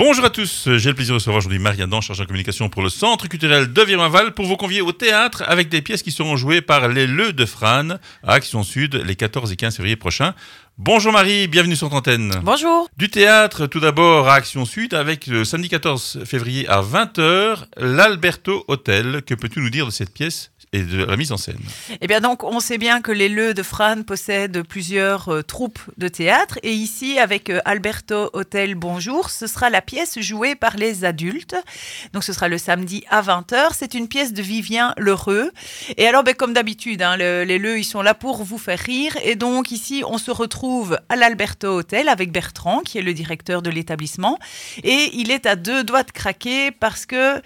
Bonjour à tous, j'ai le plaisir de recevoir aujourd'hui Marie Adam, chargée de communication pour le Centre culturel de Viron-Laval, pour vous convier au théâtre avec des pièces qui seront jouées par les Leux de Frasnes à Action Sud les 14 et 15 février prochains. Bonjour Marie, bienvenue sur l'antenne. Bonjour. Du théâtre tout d'abord à Action Sud avec le samedi 14 février à 20h, l'Alberto Hotel. Que peux-tu nous dire de cette pièce et de la mise en scène? Eh bien donc, on sait bien que les Leux de Frasnes possèdent plusieurs troupes de théâtre. Et ici, avec Alberto Hotel Bonjour, ce sera la pièce jouée par les adultes. Donc ce sera le samedi à 20h. C'est une pièce de Vivien Lheureux. Et alors, comme d'habitude, les Leux, ils sont là pour vous faire rire. Et donc ici, on se retrouve à l'Alberto Hotel avec Bertrand, qui est le directeur de l'établissement. Et il est à deux doigts de craquer parce que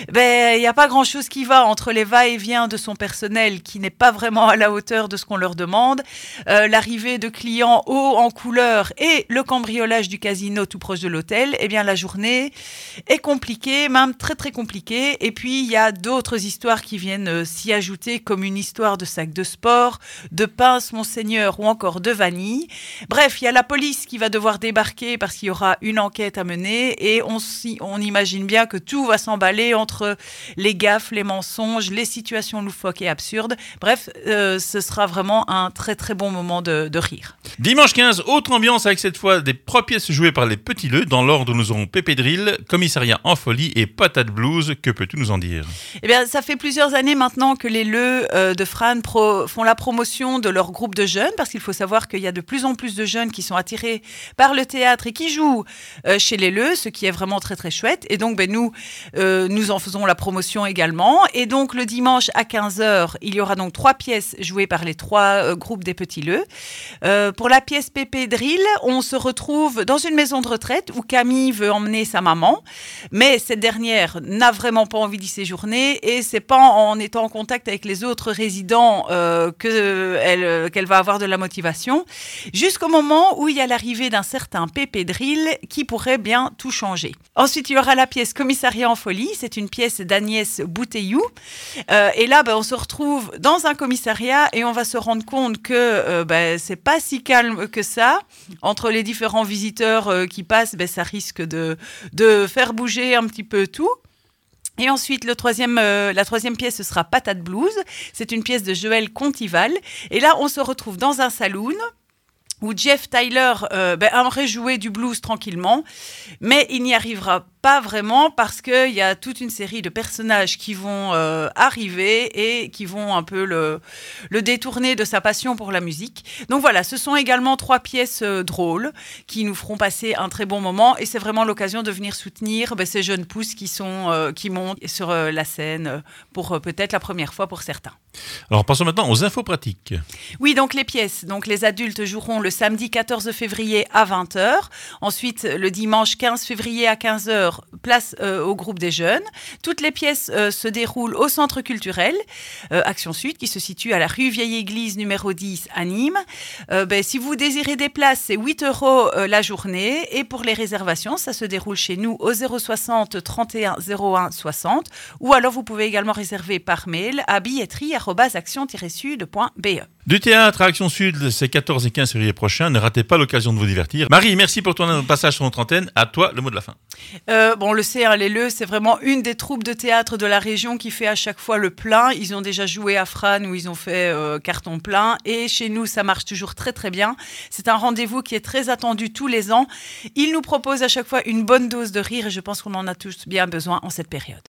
il n'y a pas grand-chose qui va entre les va-et-vient de son personnel qui n'est pas vraiment à la hauteur de ce qu'on leur demande, l'arrivée de clients hauts en couleur et le cambriolage du casino tout proche de l'hôtel. Eh bien, la journée est compliquée, même très très compliquée. Et puis, il y a d'autres histoires qui viennent s'y ajouter, comme une histoire de sac de sport, de pince Monseigneur ou encore de vanille. Bref, il y a la police qui va devoir débarquer parce qu'il y aura une enquête à mener et on imagine bien que tout va s'emballer entre les gaffes, les mensonges, les situations loufoques et absurdes. Bref, ce sera vraiment un très très bon moment de rire. Dimanche 15, autre ambiance avec cette fois des propres pièces jouées par les Petits Leux. Dans l'ordre, nous aurons Pépé Drill, Commissariat en folie et Patate Blues. Que peux-tu nous en dire? Eh bien, ça fait plusieurs années maintenant que les Leux de Frasnes font la promotion de leur groupe de jeunes, parce qu'il faut savoir qu'il y a de plus en plus de jeunes qui sont attirés par le théâtre et qui jouent chez les Leux, ce qui est vraiment très très chouette. Et donc, nous en faisons la promotion également. Et donc, le dimanche à 15h, il y aura donc 3 pièces jouées par les 3 groupes des Petits Leux. Pour la pièce Pépé Drill, on se retrouve dans une maison de retraite où Camille veut emmener sa maman, mais cette dernière n'a vraiment pas envie d'y séjourner et c'est pas en étant en contact avec les autres résidents qu'elle va avoir de la motivation, jusqu'au moment où il y a l'arrivée d'un certain Pépé Drill qui pourrait bien tout changer. Ensuite, il y aura la pièce Commissariat en folie, c'est une pièce d'Agnès Bouteillou, et là, on se retrouve dans un commissariat et on va se rendre compte que c'est pas si calme que ça. Entre les différents visiteurs qui passent, ça risque de faire bouger un petit peu tout. Et ensuite, la troisième pièce, ce sera Patate Blues. C'est une pièce de Joël Contival. Et là, on se retrouve dans un saloon où Jeff Tyler aimerait jouer du blues tranquillement, mais il n'y arrivera pas vraiment parce qu'il y a toute une série de personnages qui vont arriver et qui vont un peu le détourner de sa passion pour la musique. Donc voilà, ce sont également 3 pièces drôles qui nous feront passer un très bon moment et c'est vraiment l'occasion de venir soutenir ces jeunes pousses qui montent sur la scène pour peut-être la première fois pour certains. Alors passons maintenant aux infos pratiques. Oui, donc les pièces. Donc les adultes joueront le samedi 14 février à 20h. Ensuite, le dimanche 15 février à 15h, place au groupe des jeunes. Toutes les pièces se déroulent au Centre culturel Action Sud, qui se situe à la rue Vieille Église numéro 10 à Nîmes. Si vous désirez des places, c'est 8€ la journée. Et pour les réservations, ça se déroule chez nous au 060 31 01 60. Ou alors, vous pouvez également réserver par mail à billetterie@action-sud.be. Du théâtre à Action Sud, c'est 14 et 15 février prochain. Ne ratez pas l'occasion de vous divertir. Marie, merci pour ton passage sur notre antenne. À toi, le mot de la fin. On le sait, les Leux, c'est vraiment une des troupes de théâtre de la région qui fait à chaque fois le plein. Ils ont déjà joué à Frasnes où ils ont fait carton plein. Et chez nous, ça marche toujours très très bien. C'est un rendez-vous qui est très attendu tous les ans. Ils nous proposent à chaque fois une bonne dose de rire et je pense qu'on en a tous bien besoin en cette période.